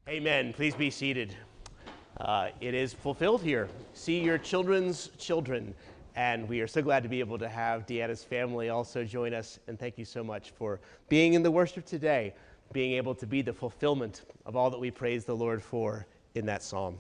Amen. Please be seated. It is fulfilled here. See your children's children. And we are so glad to be able to have Deanna's family also join us. And thank you so much for being in the worship today, being able to be the fulfillment of all that we praise the Lord for in that psalm.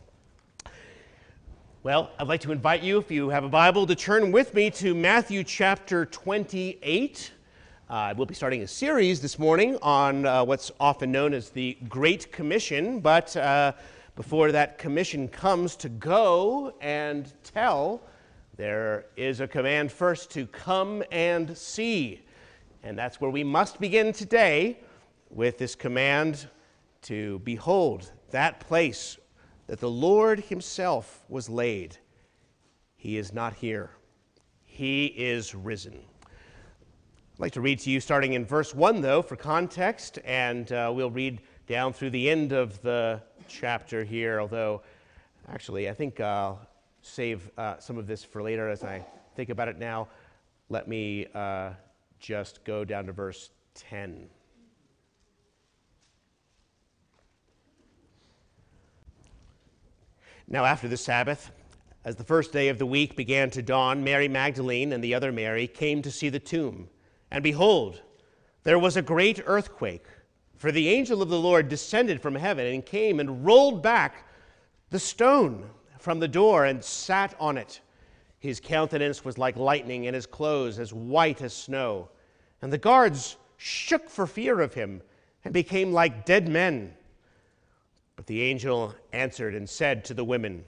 Well, I'd like to invite you, if you have a Bible, to turn with me to Matthew chapter 28. We'll be starting a series this morning on what's often known as the Great Commission, but before that commission comes to go and tell, there is a command first to come and see. And that's where we must begin today, with this command to behold that place that the Lord himself was laid. He is not here. He is risen. I'd like to read to you starting in verse 1, though, for context, and we'll read down through the end of the chapter here, although actually I think I'll save some of this for later as I think about it now. Let me just go down to verse 10. Now after the Sabbath, as the first day of the week began to dawn, Mary Magdalene and the other Mary came to see the tomb. And behold, there was a great earthquake, for the angel of the Lord descended from heaven and came and rolled back the stone from the door and sat on it. His countenance was like lightning and his clothes as white as snow. And the guards shook for fear of him and became like dead men. But the angel answered and said to the women,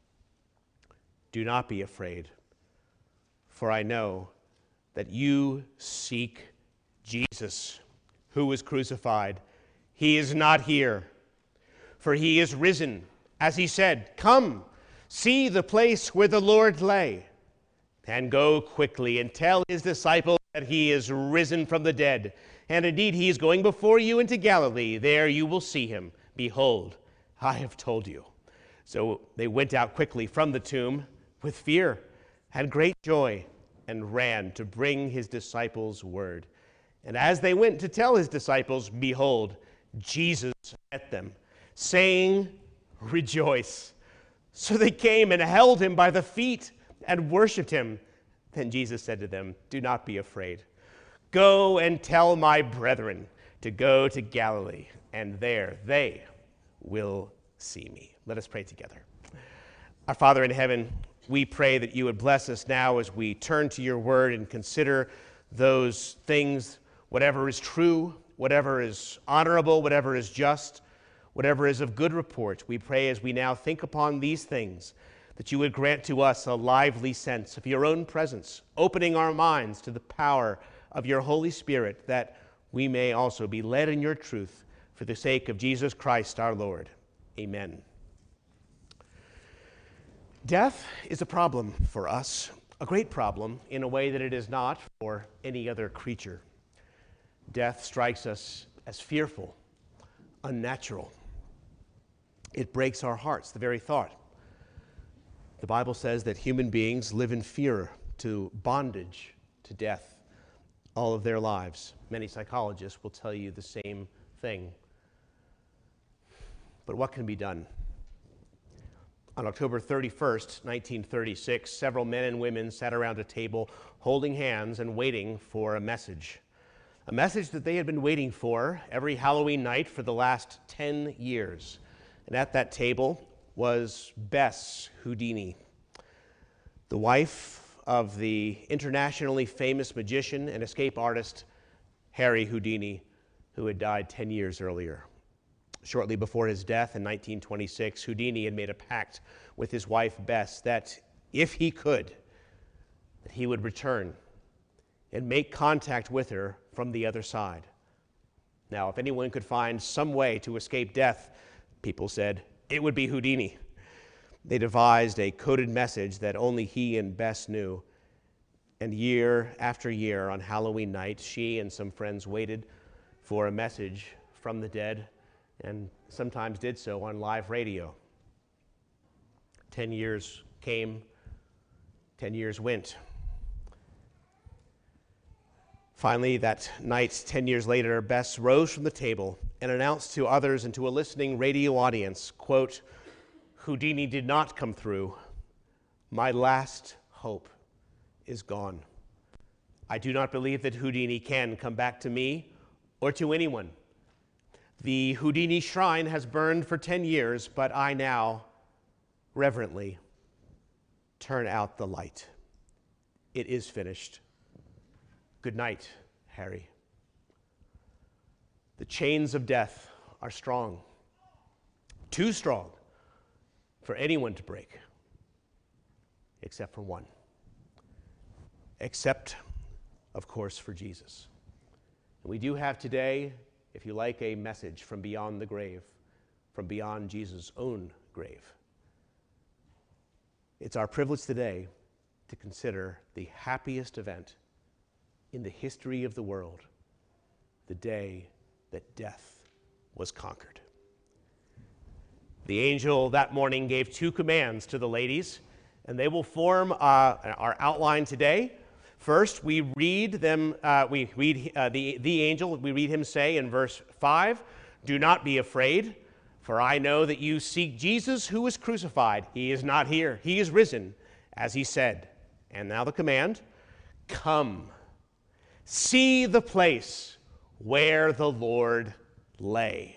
"Do not be afraid, for I know that you seek Jesus, who was crucified. He is not here, for he is risen, as he said. Come, see the place where the Lord lay, and go quickly and tell his disciples that he is risen from the dead. And indeed, he is going before you into Galilee. There you will see him. Behold, I have told you." So they went out quickly from the tomb with fear and great joy, and ran to bring his disciples word. And as they went to tell his disciples, behold, Jesus met them, saying, "Rejoice." So they came and held him by the feet and worshipped him. Then Jesus said to them, "Do not be afraid. Go and tell my brethren to go to Galilee, and there they will see me." Let us pray together. Our Father in heaven, we pray that you would bless us now as we turn to your word and consider those things, whatever is true, whatever is honorable, whatever is just, whatever is of good report. We pray as we now think upon these things that you would grant to us a lively sense of your own presence, opening our minds to the power of your Holy Spirit, that we may also be led in your truth for the sake of Jesus Christ our Lord. Amen. Death is a problem for us, a great problem in a way that it is not for any other creature. Death strikes us as fearful, unnatural. It breaks our hearts, the very thought. The Bible says that human beings live in fear to bondage to death all of their lives. Many psychologists will tell you the same thing. But what can be done? On October 31st, 1936, several men and women sat around a table holding hands and waiting for a message that they had been waiting for every Halloween night for the last 10 years. And at that table was Bess Houdini, the wife of the internationally famous magician and escape artist Harry Houdini, who had died 10 years earlier. Shortly before his death in 1926, Houdini had made a pact with his wife Bess that if he could, that he would return and make contact with her from the other side. Now, if anyone could find some way to escape death, people said, it would be Houdini. They devised a coded message that only he and Bess knew. And year after year on Halloween night, she and some friends waited for a message from the dead, and sometimes did so on live radio. 10 years came, 10 years went. Finally, that night, 10 years later, Bess rose from the table and announced to others and to a listening radio audience, quote, "Houdini did not come through. My last hope is gone. I do not believe that Houdini can come back to me or to anyone. The Houdini shrine has burned for 10 years, but I now reverently turn out the light. It is finished. Good night, Harry." The chains of death are strong, too strong for anyone to break, except for one. Except, of course, for Jesus. And we do have today, if you like, a message from beyond the grave, from beyond Jesus' own grave. It's our privilege today to consider the happiest event in the history of the world, the day that death was conquered. The angel that morning gave 2 commands to the ladies, and they will form our outline today. First, we read them. We read the angel. We read him say in verse 5, "Do not be afraid, for I know that you seek Jesus who was crucified. He is not here. He is risen, as he said." And now the command, "Come, see the place where the Lord lay."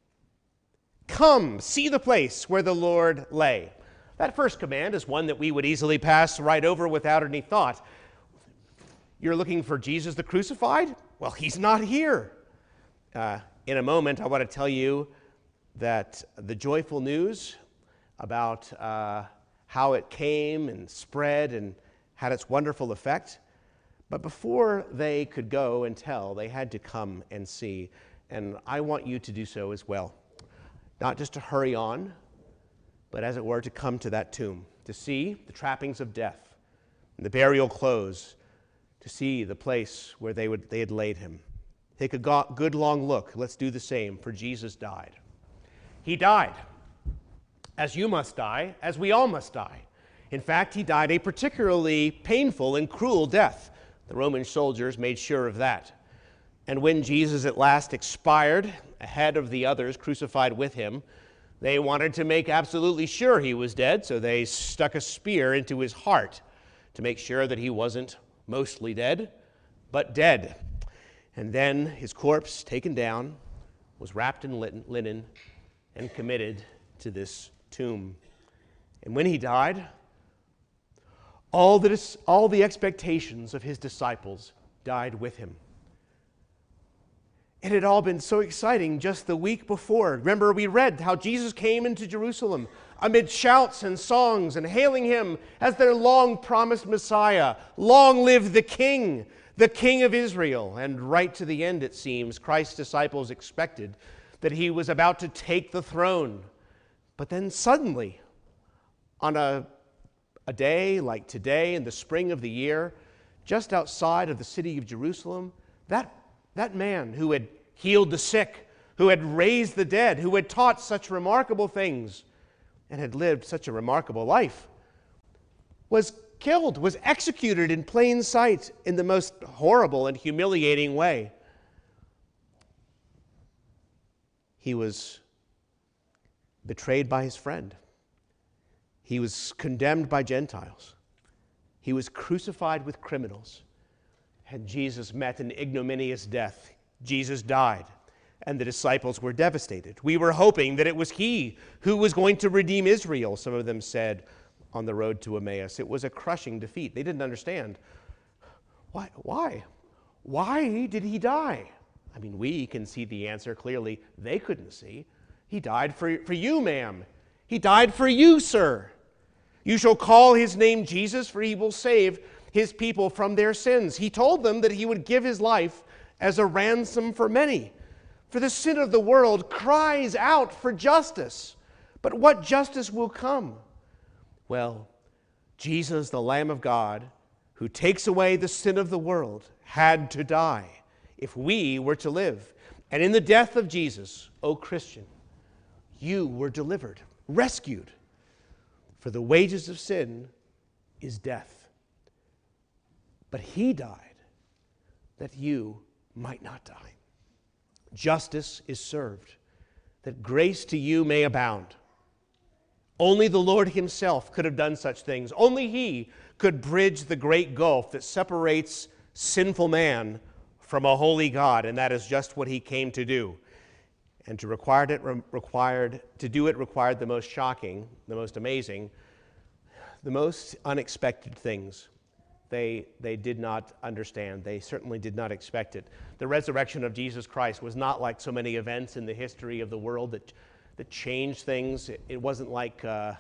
Come, see the place where the Lord lay. That first command is one that we would easily pass right over without any thought. You're looking for Jesus the crucified? Well, he's not here. In a moment, I want to tell you that the joyful news about how it came and spread and had its wonderful effect. But before they could go and tell, they had to come and see. And I want you to do so as well. Not just to hurry on, but as it were, to come to that tomb, to see the trappings of death and the burial clothes, to see the place where they had laid him. Take a good long look. Let's do the same, for Jesus died. He died, as you must die, as we all must die. In fact, he died a particularly painful and cruel death. The Roman soldiers made sure of that. And when Jesus at last expired, ahead of the others crucified with him, they wanted to make absolutely sure he was dead, so they stuck a spear into his heart to make sure that he wasn't mostly dead, but dead. And then his corpse, taken down, was wrapped in linen and committed to this tomb. And when he died, all the expectations of his disciples died with him. It had all been so exciting just the week before. Remember, we read how Jesus came into Jerusalem amid shouts and songs and hailing him as their long-promised Messiah. Long live the King of Israel. And right to the end, it seems, Christ's disciples expected that he was about to take the throne. But then suddenly, on a day like today in the spring of the year, just outside of the city of Jerusalem, that man who had healed the sick, who had raised the dead, who had taught such remarkable things and had lived such a remarkable life, was killed, was executed in plain sight in the most horrible and humiliating way. He was betrayed by his friend. He was condemned by Gentiles. He was crucified with criminals. And Jesus met an ignominious death. Jesus died, and the disciples were devastated. We were hoping that it was he who was going to redeem Israel, some of them said on the road to Emmaus. It was a crushing defeat. They didn't understand. Why? Why did he die? I mean, we can see the answer clearly. They couldn't see. He died for you, ma'am. He died for you, sir. You shall call his name Jesus, for he will save his people from their sins. He told them that he would give his life as a ransom for many. For the sin of the world cries out for justice. But what justice will come? Well, Jesus, the Lamb of God, who takes away the sin of the world, had to die if we were to live. And in the death of Jesus, O Christian, you were delivered, rescued. For the wages of sin is death. But he died that you might not die. justice is served, that grace to you may abound. Only the Lord himself could have done such things. Only he could bridge the great gulf that separates sinful man from a holy God, and that is just what he came to do. And to do it required the most shocking, the most amazing, the most unexpected things. They did not understand. They certainly did not expect it. The resurrection of Jesus Christ was not like so many events in the history of the world that changed things. It wasn't like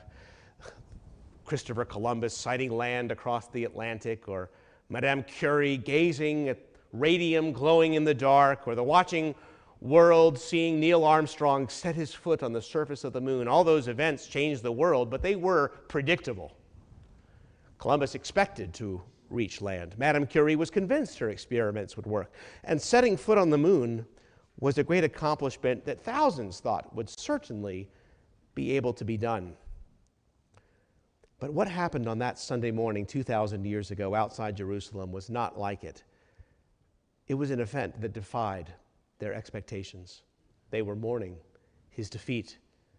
Christopher Columbus sighting land across the Atlantic, or Madame Curie gazing at radium glowing in the dark, or the watching world seeing Neil Armstrong set his foot on the surface of the moon. All those events changed the world, but they were predictable. Columbus expected to reach land. Madame Curie was convinced her experiments would work. And setting foot on the moon was a great accomplishment that thousands thought would certainly be able to be done. But what happened on that Sunday morning 2,000 years ago outside Jerusalem was not like it. It was an event that defied their expectations. They were mourning his defeat.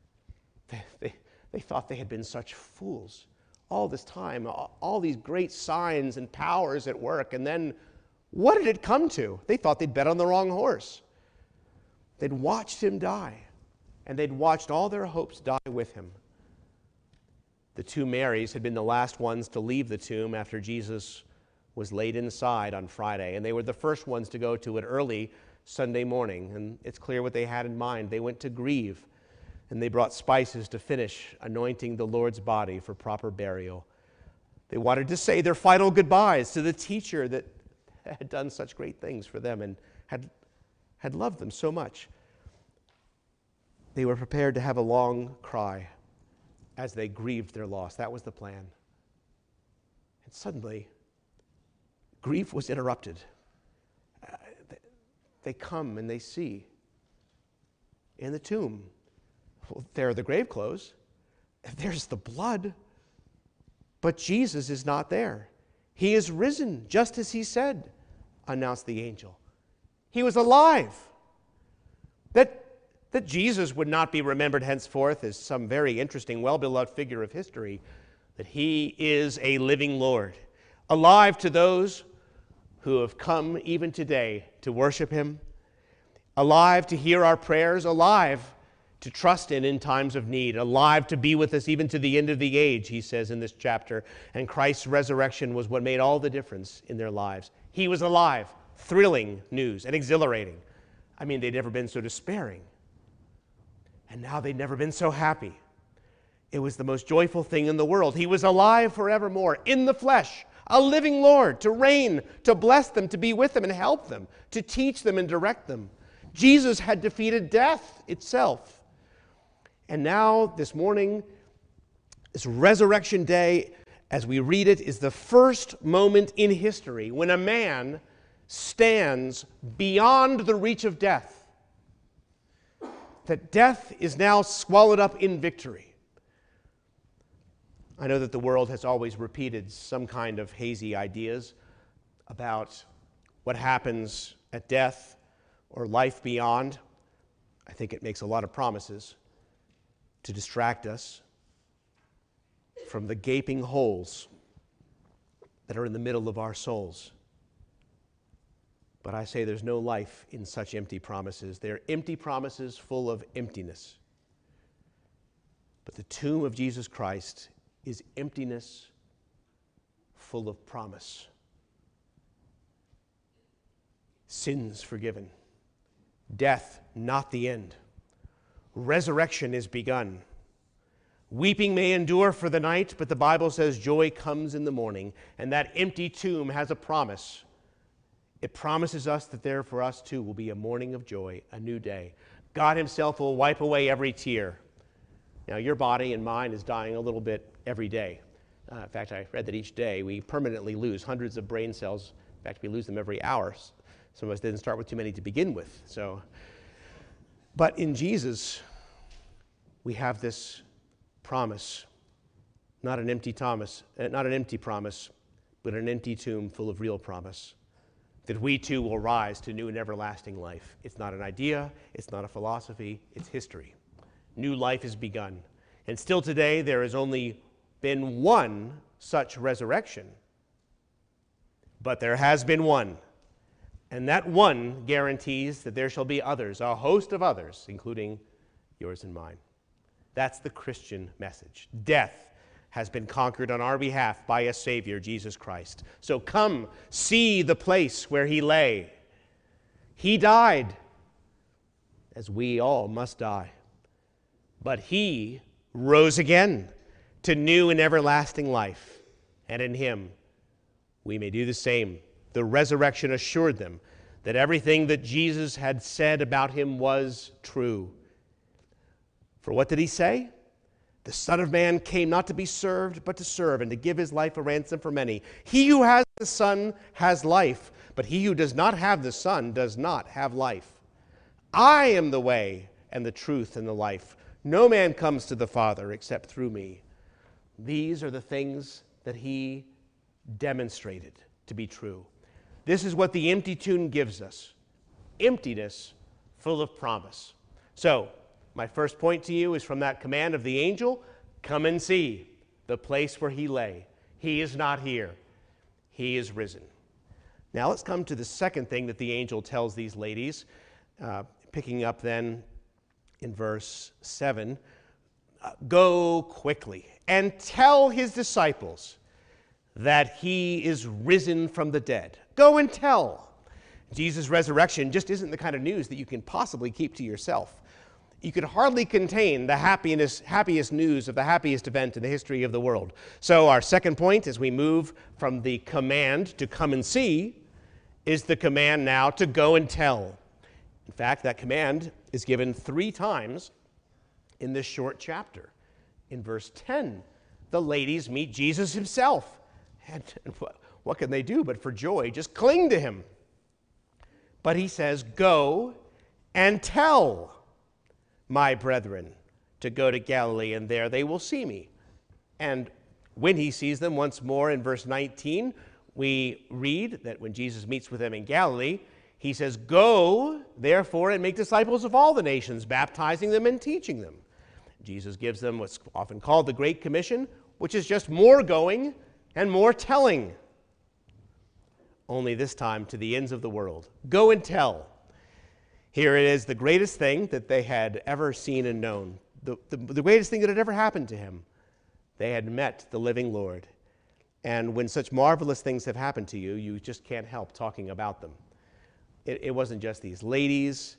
They thought they had been such fools all this time, all these great signs and powers at work, and then what did it come to? They thought they'd bet on the wrong horse. They'd watched him die, and they'd watched all their hopes die with him. The two Marys had been the last ones to leave the tomb after Jesus was laid inside on Friday, and they were the first ones to go to it early Sunday morning, and it's clear what they had in mind. They went to grieve, and they brought spices to finish anointing the Lord's body for proper burial. They wanted to say their final goodbyes to the teacher that had done such great things for them and had loved them so much. They were prepared to have a long cry as they grieved their loss. That was the plan. And suddenly, grief was interrupted. They come and they see in the tomb, well, there are the grave clothes, there's the blood, but Jesus is not there. He is risen, just as he said, announced the angel. He was alive. That Jesus would not be remembered henceforth as some very interesting, well-beloved figure of history, that he is a living Lord, alive to those who have come even today to worship him, alive to hear our prayers, alive to trust in times of need, alive to be with us even to the end of the age, he says in this chapter. And Christ's resurrection was what made all the difference in their lives. He was alive. Thrilling news and exhilarating. I mean, they'd never been so despairing. And now they'd never been so happy. It was the most joyful thing in the world. He was alive forevermore, in the flesh, a living Lord, to reign, to bless them, to be with them and help them, to teach them and direct them. Jesus had defeated death itself. And now, this morning, this resurrection day, as we read it, is the first moment in history when a man stands beyond the reach of death. That death is now swallowed up in victory. I know that the world has always repeated some kind of hazy ideas about what happens at death or life beyond. I think it makes a lot of promises to distract us from the gaping holes that are in the middle of our souls. But I say there's no life in such empty promises. They're empty promises full of emptiness. But the tomb of Jesus Christ is emptiness full of promise. Sins forgiven. Death not the end. Resurrection is begun. Weeping may endure for the night, but the Bible says joy comes in the morning. And that empty tomb has a promise. It promises us that there for us too will be a morning of joy, a new day. God himself will wipe away every tear. Now, your body and mine is dying a little bit every day. In fact, I read that each day we permanently lose hundreds of brain cells. In fact, we lose them every hour. Some of us didn't start with too many to begin with. But in Jesus, we have this promise, not an empty promise, but an empty tomb full of real promise. that we too will rise to new and everlasting life. It's not an idea, it's not a philosophy, it's history. New life has begun. And still today, there has only been one such resurrection. But there has been one. And that one guarantees that there shall be others, a host of others, including yours and mine. That's the Christian message. Death has been conquered on our behalf by a Savior, Jesus Christ. So come, see the place where he lay. He died, as we all must die. But he rose again to new and everlasting life. And in him, we may do the same. The resurrection assured them that everything that Jesus had said about him was true. For what did he say? The Son of Man came not to be served, but to serve, and to give his life a ransom for many. He who has the Son has life, but he who does not have the Son does not have life. I am the way and the truth and the life. No man comes to the Father except through me. These are the things that he demonstrated to be true. This is what the empty tomb gives us. Emptiness full of promise. So, my first point to you is from that command of the angel, come and see the place where he lay. He is not here. He is risen. Now let's come to the second thing that the angel tells these ladies, picking up then in verse 7. Go quickly and tell his disciples that he is risen from the dead. Go and tell. Jesus' resurrection just isn't the kind of news that you can possibly keep to yourself. You could hardly contain the happiest news of the happiest event in the history of the world. So our second point, as we move from the command to come and see, is the command now to go and tell. In fact, that command is given 3 times in this short chapter. In verse 10, the ladies meet Jesus himself. And what can they do but for joy just cling to him? But he says, go and tell my brethren to go to Galilee, and there they will see me. And when he sees them once more in verse 19, we read that when Jesus meets with them in Galilee, he says, go, therefore, and make disciples of all the nations, baptizing them and teaching them. Jesus gives them what's often called the Great Commission, which is just more going and more telling. Only this time to the ends of the world. Go and tell. Here it is, the greatest thing that they had ever seen and known, the greatest thing that had ever happened to him. They had met the living Lord. And when such marvelous things have happened to you, you just can't help talking about them. It wasn't just these ladies.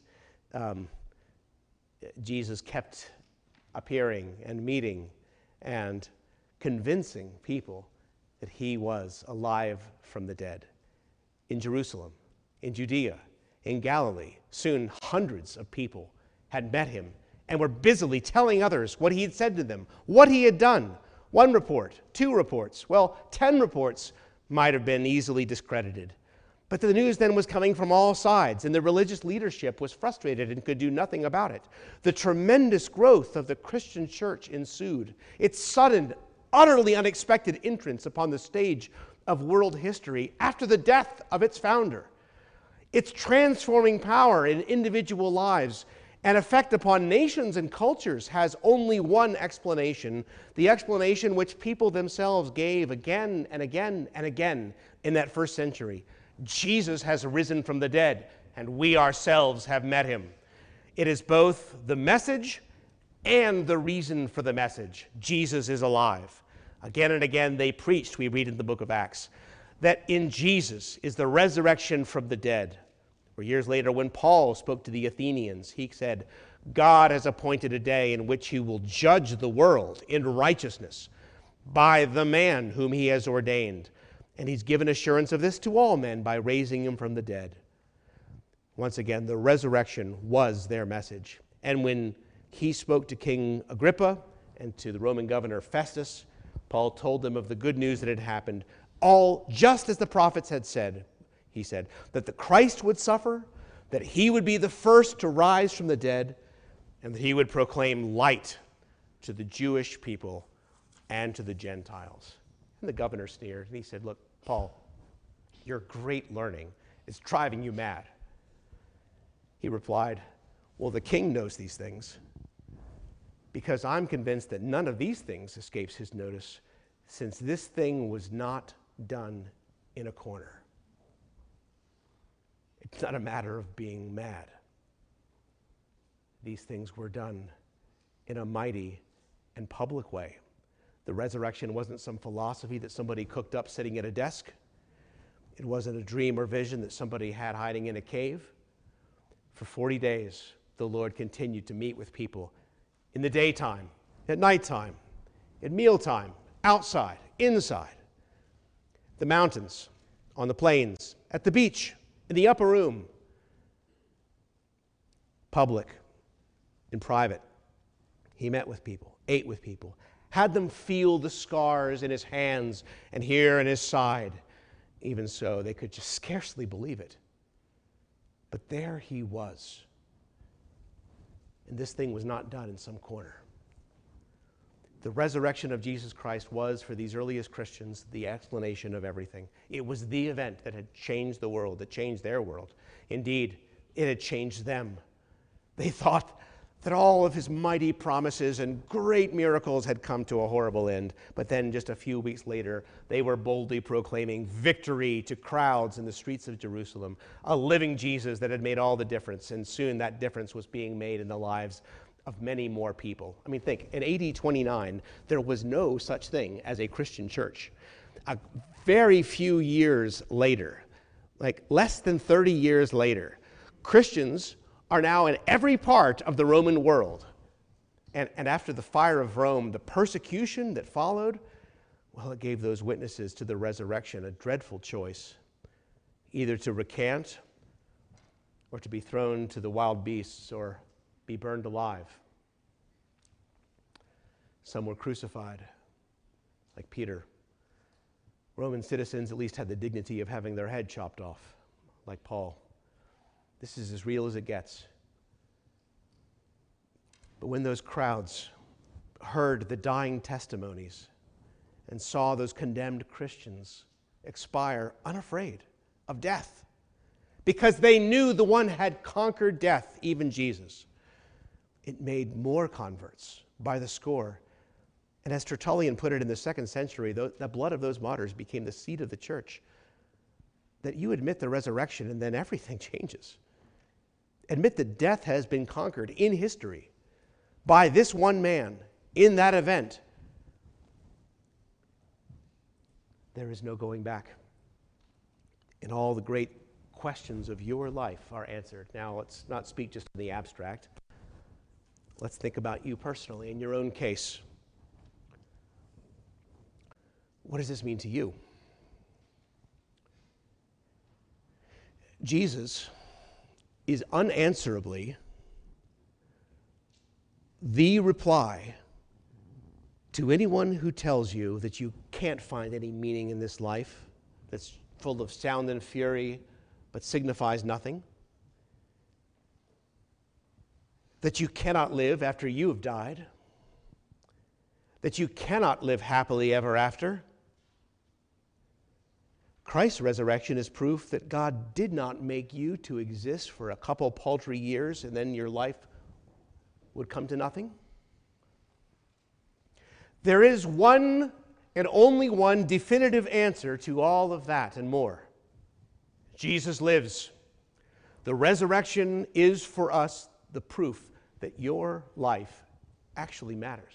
Jesus kept appearing and meeting and convincing people that he was alive from the dead. In Jerusalem, in Judea, in Galilee, soon hundreds of people had met him and were busily telling others what he had said to them, what he had done. 1 report, 2 reports, 10 reports might have been easily discredited. But the news then was coming from all sides, and the religious leadership was frustrated and could do nothing about it. The tremendous growth of the Christian church ensued. Its sudden, utterly unexpected entrance upon the stage of world history after the death of its founder. Its transforming power in individual lives and effect upon nations and cultures has only one explanation, the explanation which people themselves gave again and again and again in that first century. Jesus has risen from the dead, and we ourselves have met him. It is both the message and the reason for the message. Jesus is alive. Again and again they preached, we read in the book of Acts, that in Jesus is the resurrection from the dead. Or years later, when Paul spoke to the Athenians, he said, God has appointed a day in which he will judge the world in righteousness by the man whom he has ordained. And he's given assurance of this to all men by raising him from the dead. Once again, the resurrection was their message. And when he spoke to King Agrippa and to the Roman governor Festus, Paul told them of the good news that had happened, all just as the prophets had said. He said that the Christ would suffer, that he would be the first to rise from the dead, and that he would proclaim light to the Jewish people and to the Gentiles. And the governor sneered, and he said, look, Paul, your great learning is driving you mad?" He replied, "Well, the king knows these things, because I'm convinced that none of these things escapes his notice, since this thing was not done in a corner." It's not a matter of being mad. These things were done in a mighty and public way. The resurrection wasn't some philosophy that somebody cooked up sitting at a desk. It wasn't a dream or vision that somebody had hiding in a cave. For 40 days, the Lord continued to meet with people in the daytime, at nighttime, at mealtime, outside, inside, the mountains, on the plains, at the beach, in the upper room, public, in private. He met with people, ate with people, had them feel the scars in his hands and here in his side. Even so, they could just scarcely believe it. But there he was. And this thing was not done in some corner. The resurrection of Jesus Christ was, for these earliest Christians, the explanation of everything. It was the event that had changed the world, that changed their world. Indeed, it had changed them. They thought that all of his mighty promises and great miracles had come to a horrible end. But then just a few weeks later, they were boldly proclaiming victory to crowds in the streets of Jerusalem, a living Jesus that had made all the difference. And soon that difference was being made in the lives of many more people. I mean, think, in AD 29, there was no such thing as a Christian church. A very few years later, like less than 30 years later, Christians are now in every part of the Roman world. And after the fire of Rome, the persecution that followed, well, it gave those witnesses to the resurrection a dreadful choice, either to recant or to be thrown to the wild beasts or be burned alive. Some were crucified, like Peter. Roman citizens at least had the dignity of having their head chopped off, like Paul. This is as real as it gets. But when those crowds heard the dying testimonies and saw those condemned Christians expire unafraid of death, because they knew the one had conquered death, even Jesus, it made more converts by the score. And as Tertullian put it in the 2nd century, the blood of those martyrs became the seed of the church. That you admit the resurrection and then everything changes. Admit that death has been conquered in history by this one man in that event. There is no going back. And all the great questions of your life are answered. Now, let's not speak just in the abstract. Let's think about you personally in your own case. What does this mean to you? Jesus is unanswerably the reply to anyone who tells you that you can't find any meaning in this life that's full of sound and fury but signifies nothing, that you cannot live after you have died, that you cannot live happily ever after. Christ's resurrection is proof that God did not make you to exist for a couple paltry years and then your life would come to nothing. There is one and only one definitive answer to all of that and more. Jesus lives. The resurrection is for us the proof that your life actually matters.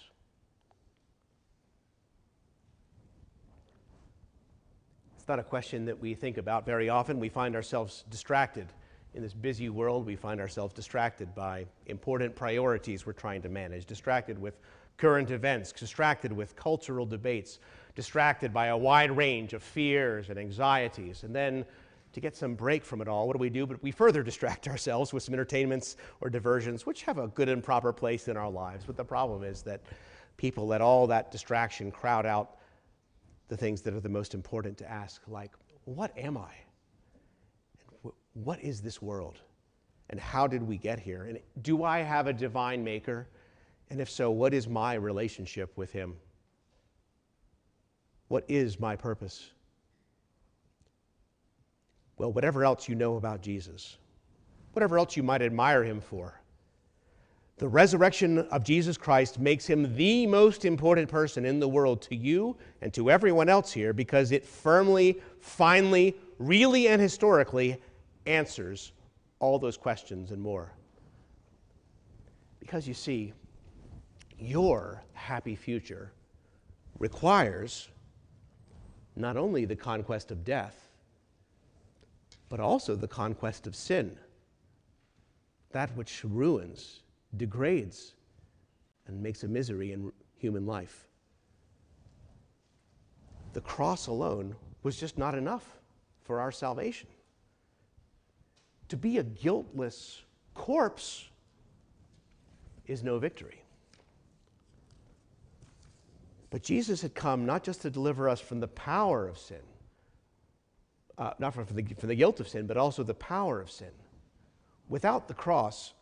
It's not a question that we think about very often. We find ourselves distracted. In this busy world, we find ourselves distracted by important priorities we're trying to manage, distracted with current events, distracted with cultural debates, distracted by a wide range of fears and anxieties. And then to get some break from it all, what do? But we further distract ourselves with some entertainments or diversions, which have a good and proper place in our lives. But the problem is that people let all that distraction crowd out the things that are the most important to ask, like, what am I? What is this world? And how did we get here? And do I have a divine maker? And if so, what is my relationship with him? What is my purpose? well, whatever else you know about Jesus, whatever else you might admire him for, the resurrection of Jesus Christ makes him the most important person in the world to you and to everyone else here, because it firmly, finally, really, and historically answers all those questions and more. Because you see, your happy future requires not only the conquest of death, but also the conquest of sin, that which ruins, degrades, and makes a misery in human life. The cross alone was just not enough for our salvation. To be a guiltless corpse is no victory. But Jesus had come not just to deliver us from the power of sin, not from the guilt of sin, but also the power of sin. Without the cross,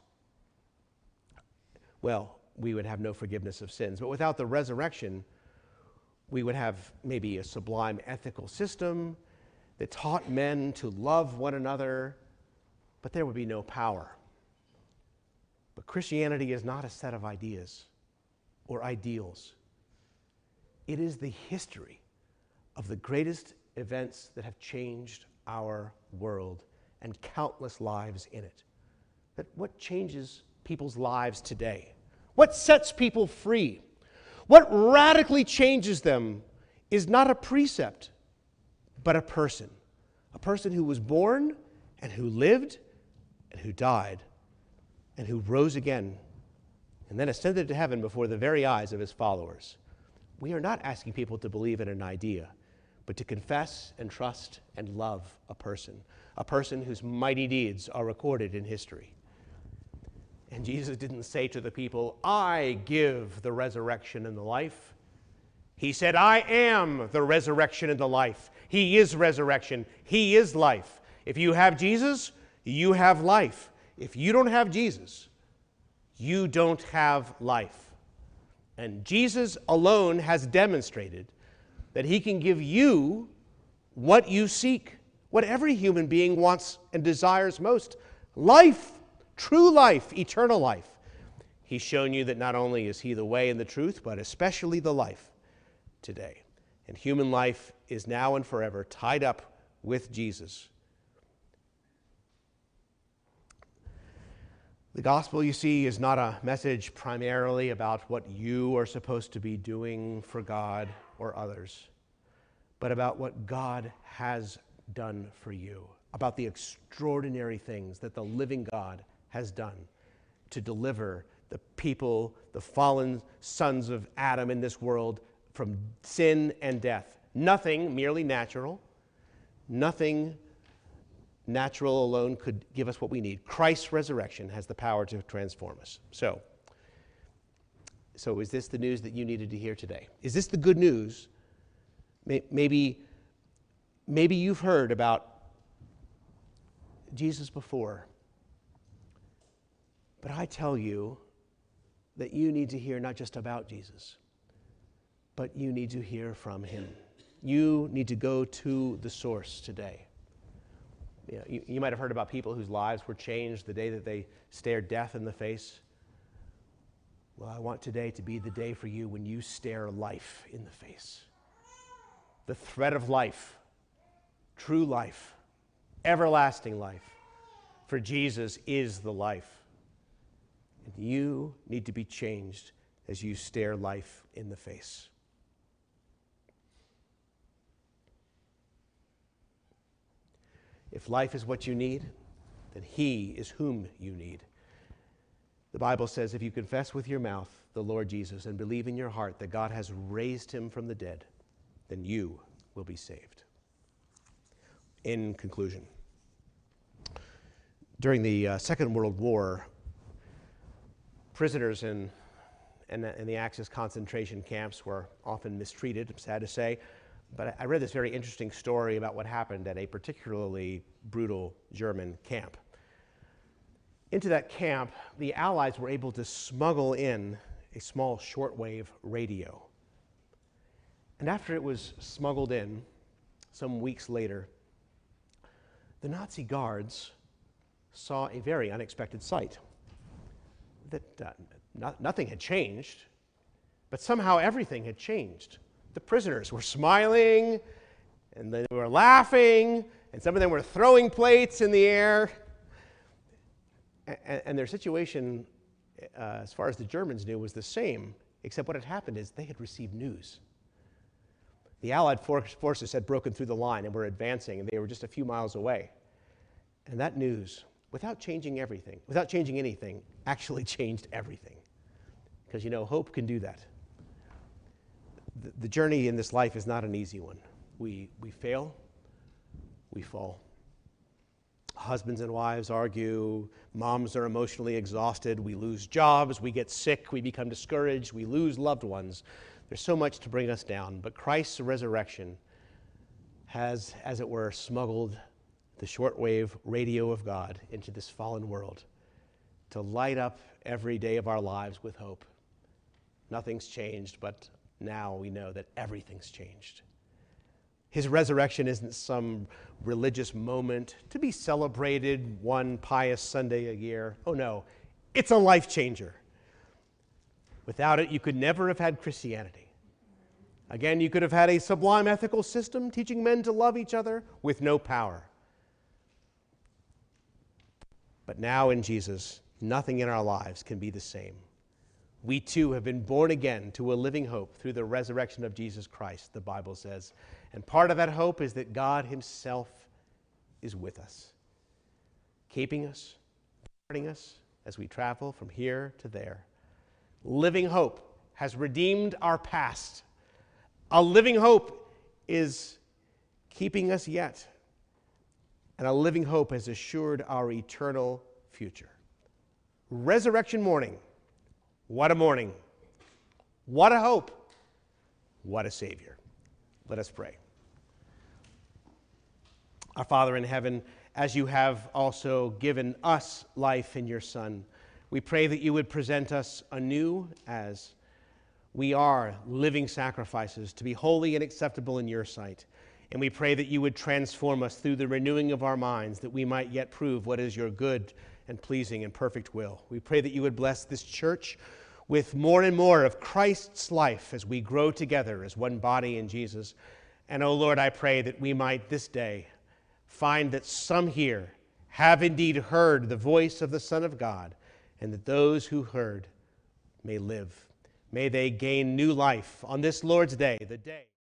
well, we would have no forgiveness of sins. But without the resurrection, we would have maybe a sublime ethical system that taught men to love one another, but there would be no power. But Christianity is not a set of ideas or ideals. It is the history of the greatest events that have changed our world and countless lives in it. That what changes people's lives today, what sets people free, what radically changes them is not a precept, but a person who was born and who lived and who died and who rose again and then ascended to heaven before the very eyes of his followers. We are not asking people to believe in an idea, but to confess and trust and love a person whose mighty deeds are recorded in history. And Jesus didn't say to the people, I give the resurrection and the life. He said, I am the resurrection and the life. He is resurrection. He is life. If you have Jesus, you have life. If you don't have Jesus, you don't have life. And Jesus alone has demonstrated that he can give you what you seek, what every human being wants and desires most: life, true life, eternal life. He's shown you that not only is he the way and the truth, but especially the life today. And human life is now and forever tied up with Jesus. The gospel, you see, is not a message primarily about what you are supposed to be doing for God or others, but about what God has done for you, about the extraordinary things that the living God has done to deliver the people, the fallen sons of Adam in this world, from sin and death. Nothing merely natural, nothing natural alone could give us what we need. Christ's resurrection has the power to transform us. So is this the news that you needed to hear today? Is this the good news? Maybe you've heard about Jesus before, but I tell you that you need to hear not just about Jesus, but you need to hear from him. You need to go to the source today. You might have heard about people whose lives were changed the day that they stared death in the face. Well, I want today to be the day for you when you stare life in the face. The thread of life, true life, everlasting life. For Jesus is the life. And you need to be changed as you stare life in the face. If life is what you need, then he is whom you need. The Bible says if you confess with your mouth the Lord Jesus and believe in your heart that God has raised him from the dead, then you will be saved. In conclusion, during the Second World War, prisoners in the Axis concentration camps were often mistreated, I'm sad to say. But I read this very interesting story about what happened at a particularly brutal German camp. Into that camp, the Allies were able to smuggle in a small shortwave radio. And after it was smuggled in, some weeks later, the Nazi guards saw a very unexpected sight. That nothing had changed, but somehow everything had changed. The prisoners were smiling, and they were laughing, and some of them were throwing plates in the air. And their situation, as far as the Germans knew, was the same, except what had happened is they had received news. The Allied forces had broken through the line and were advancing, and they were just a few miles away. And that news, without changing anything, actually changed everything. Because, hope can do that. The journey in this life is not an easy one. We fail, we fall. Husbands and wives argue, moms are emotionally exhausted, we lose jobs, we get sick, we become discouraged, we lose loved ones. There's so much to bring us down, but Christ's resurrection has, as it were, smuggled the shortwave radio of God into this fallen world to light up every day of our lives with hope. Nothing's changed, but now we know that everything's changed. His resurrection isn't some religious moment to be celebrated one pious Sunday a year. Oh no, it's a life changer. Without it, you could never have had Christianity. Again, you could have had a sublime ethical system teaching men to love each other with no power. But now in Jesus, nothing in our lives can be the same. We too have been born again to a living hope through the resurrection of Jesus Christ, the Bible says. And part of that hope is that God himself is with us, keeping us, guarding us as we travel from here to there. Living hope has redeemed our past. A living hope is keeping us yet. And a living hope has assured our eternal future. Resurrection morning. What a morning. What a hope. What a Savior. Let us pray. Our Father in heaven, as you have also given us life in your Son, we pray that you would present us anew as we are living sacrifices to be holy and acceptable in your sight. And we pray that you would transform us through the renewing of our minds, that we might yet prove what is your good and pleasing and perfect will. We pray that you would bless this church with more and more of Christ's life as we grow together as one body in Jesus. And, oh Lord, I pray that we might this day find that some here have indeed heard the voice of the Son of God, and that those who heard may live. May they gain new life on this Lord's Day, the day